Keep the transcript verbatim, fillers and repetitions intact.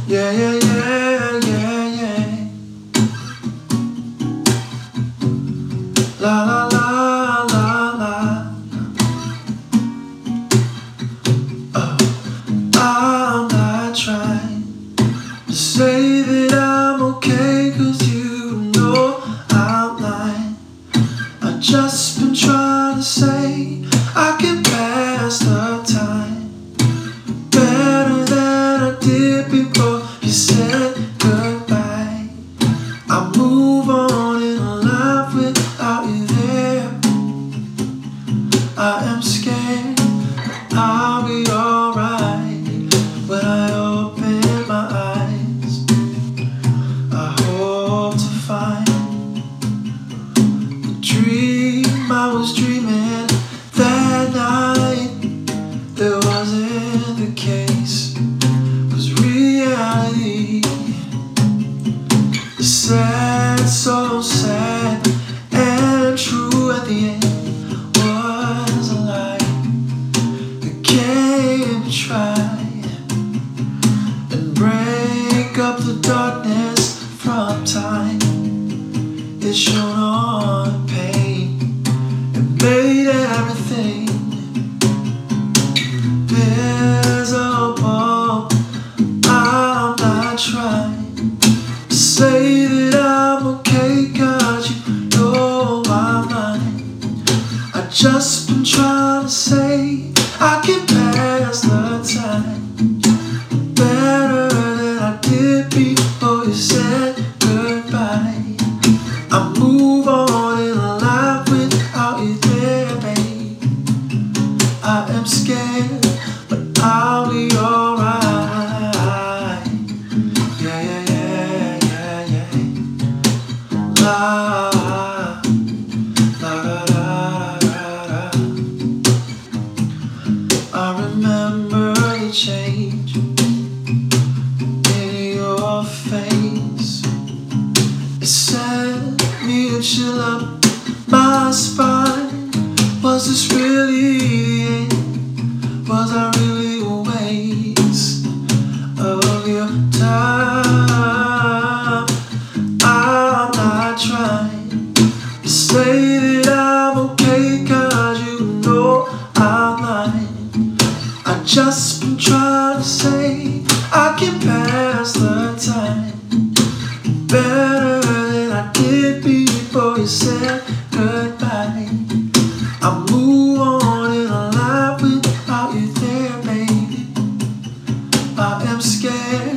Yeah, yeah, yeah, yeah, yeah. La la la la la. Oh, I'm not trying to say that I'm okay, 'cause you know I'm lying. I've just been trying to say I can pass the time better than I did before you said goodbye. I move on in life without you there. I am scared I'll be alright when I open my eyes. I hope to find the dream I was dreaming that night. That wasn't the case, 'cause reality is sad, so sad and true at the end. Was a lie that came to try and break up the darkness from time. It shone on pain and made everything visible. I'm not trying to say that I'm okay, 'cause you know I'm lying. I've just been trying to say I can pass the time better than I did before you said goodbye. I move on in life without you there, babe. I am scared, but I'll be alright. Yeah, yeah, yeah, yeah, yeah. La, la, la, la, la, la. I remember the change in your face. It sent me a chill up my spine. Was this really the end? Was I really a waste of your time? I'm not trying to say that I'm okay, 'cause you know I'm lying. I've just been trying to say I can pass the time better than I did before you said goodbye. I move on in life without you there, baby. I am scared